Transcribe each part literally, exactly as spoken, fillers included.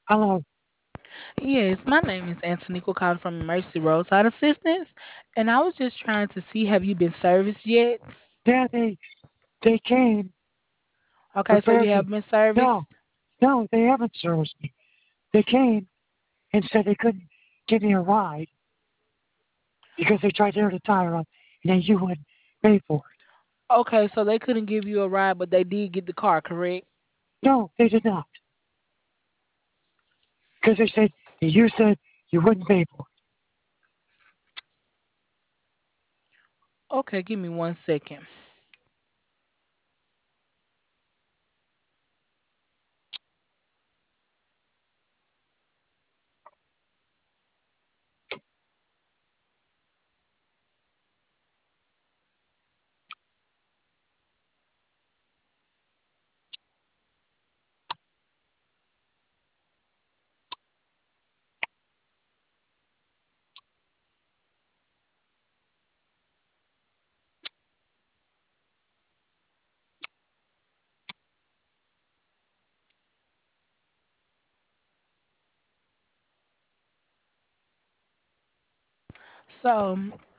Hello. Yes, my name is Antonica calling from Emergency Roadside Assistance, and I was just trying to see have you been serviced yet? Yeah, they they came Okay, so you prepared to. have been No, serviced. no, they haven't serviced me. They came and said they couldn't give me a ride because they tried to tear the tire up, and then you would pay for it. Okay, so they couldn't give you a ride, but they did get the car, correct? No, they did not because they said you said you wouldn't pay for Okay, give me one second. So,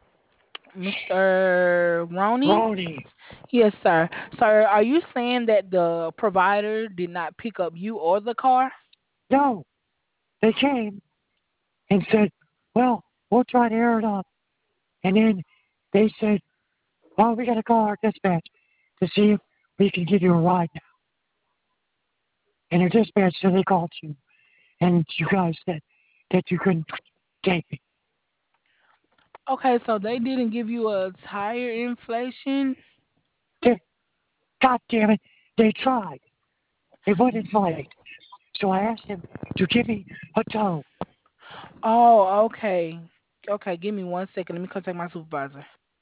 mister it. Roney? Ronnie, Yes, sir. Sir, are you saying that the provider did not pick up you or the car? no, they came and said, well, we'll try to air it up, and then they said, well, we got to call our dispatch to see if we can give you a ride now. And the dispatch said they called you, and you guys said that you couldn't take me. Okay, so they didn't give you a tire inflation? They, God damn it, they tried. They wouldn't inflate. So I asked him to give me a tow. Oh, okay. Okay, give me one second. Let me contact my supervisor.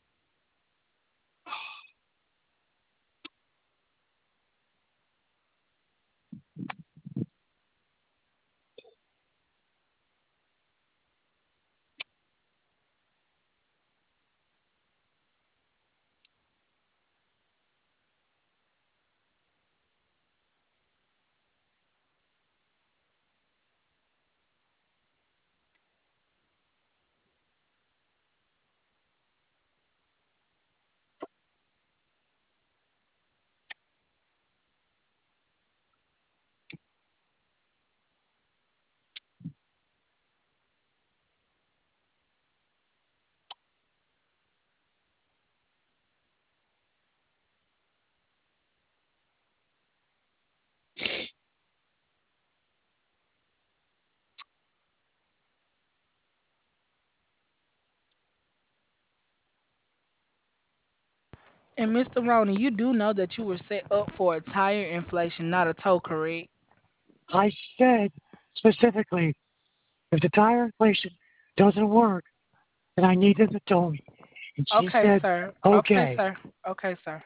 And mister Roney, you do know that you were set up for a tire inflation, not a tow, correct? I said specifically, if the tire inflation doesn't work, then I need them to tow me. And she Okay, said, sir. Okay, okay. sir. Okay, sir.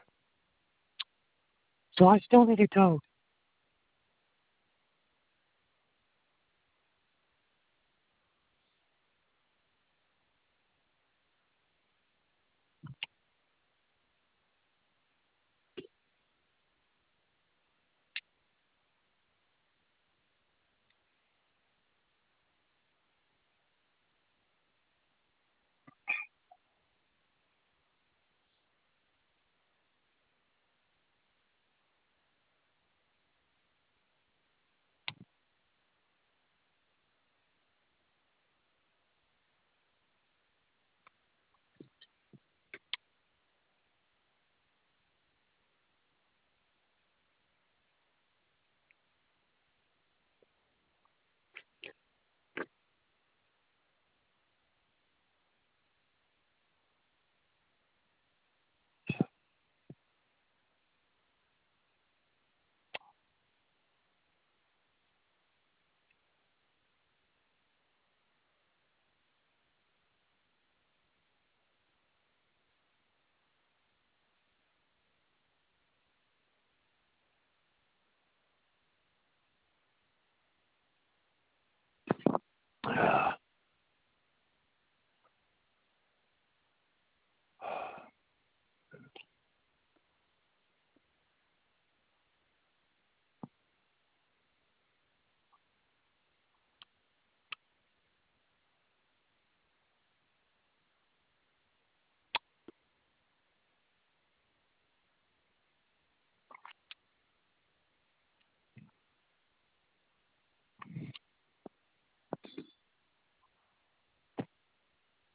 So I still need a tow.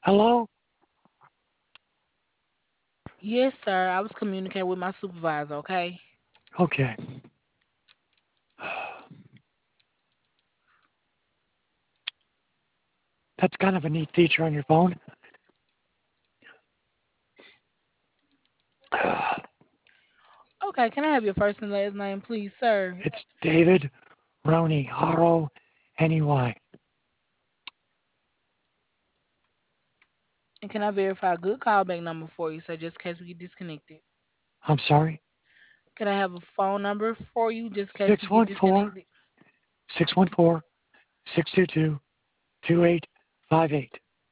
Hello? Yes, sir. I was communicating with my supervisor, okay? Okay. That's kind of a neat feature on your phone. Okay, can I have your first and last name, please, sir? It's David Roney, R O N E Y. And can I verify a good callback number for you, sir, just in case we get disconnected? I'm sorry. Can I have a phone number for you, just in case we get Six one four disconnected? six one four six two two two eight five eight.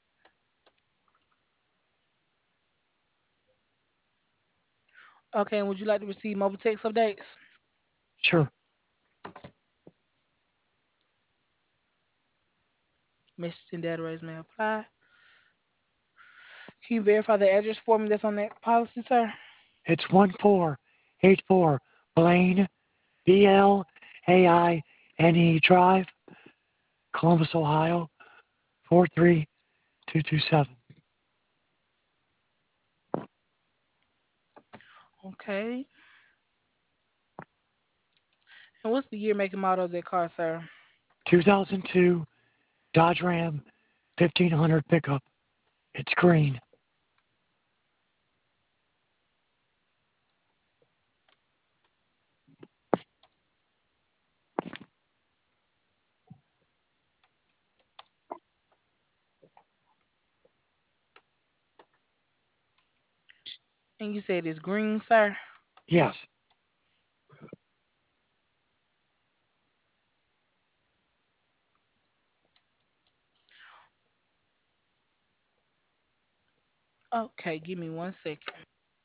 Okay, and would you like to receive mobile text updates? Sure. Message and data rates may apply. Can you verify the address for me that's on that policy, sir? It's one four eight four Blaine, B L A I N E Drive, Columbus, Ohio, four three two two seven. Okay. And what's the year, make, and model of that car, sir? two thousand two Dodge Ram fifteen hundred pickup. It's green. And you said it's green, sir? Yes. Okay, give me one second.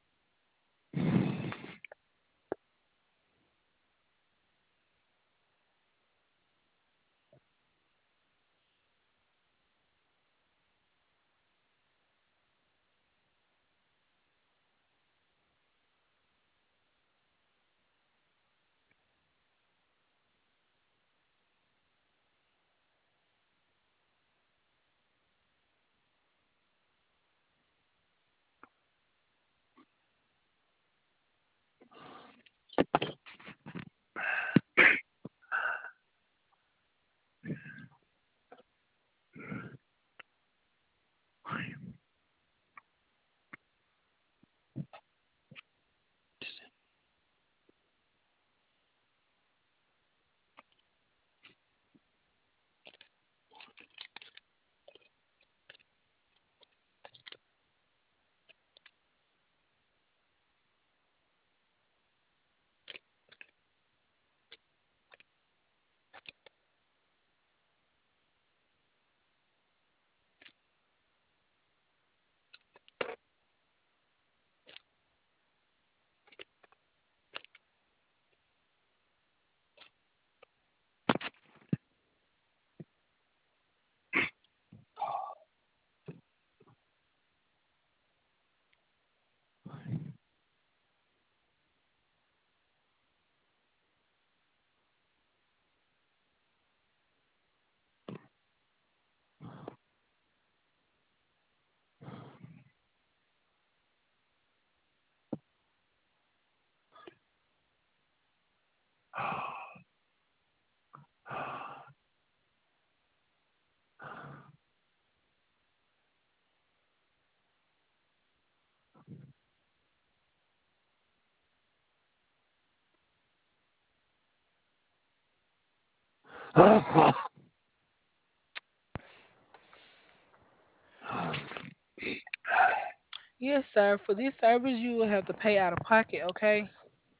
Yes, sir. For this service, you will have to pay out of pocket, okay?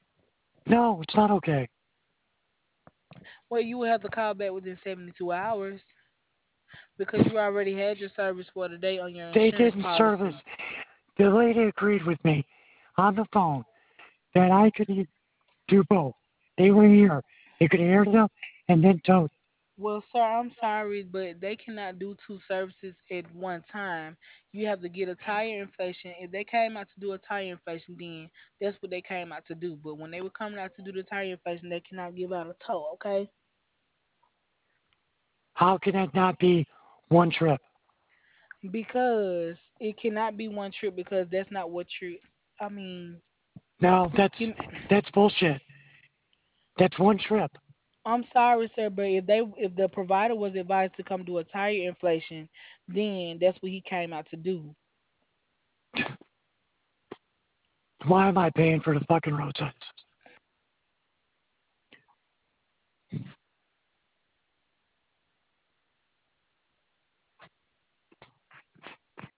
No, it's not okay. Well, you will have to call back within seventy-two hours because you already had your service for the day on your They insurance didn't service. policy. The lady agreed with me on the phone that I could e- do both. They were here. They could air it up and then tow. Well, sir, I'm sorry, but they cannot do two services at one time. You have to get a tire inflation. If they came out to do a tire inflation, then that's what they came out to do. But when they were coming out to do the tire inflation, they cannot give out a tow, okay? How can that not be one trip? Because it cannot be one trip because that's not what you're. I mean, No, that's you, that's bullshit. That's one trip. I'm sorry, sir, but if they if the provider was advised to come do a tire inflation, then that's what he came out to do. Why am I paying for the fucking roadside assistance?